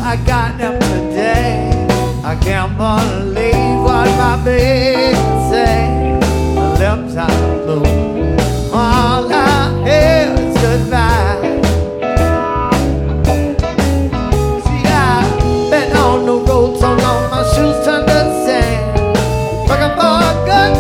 I got them today. I can't believe what my baby say. My lips are blue.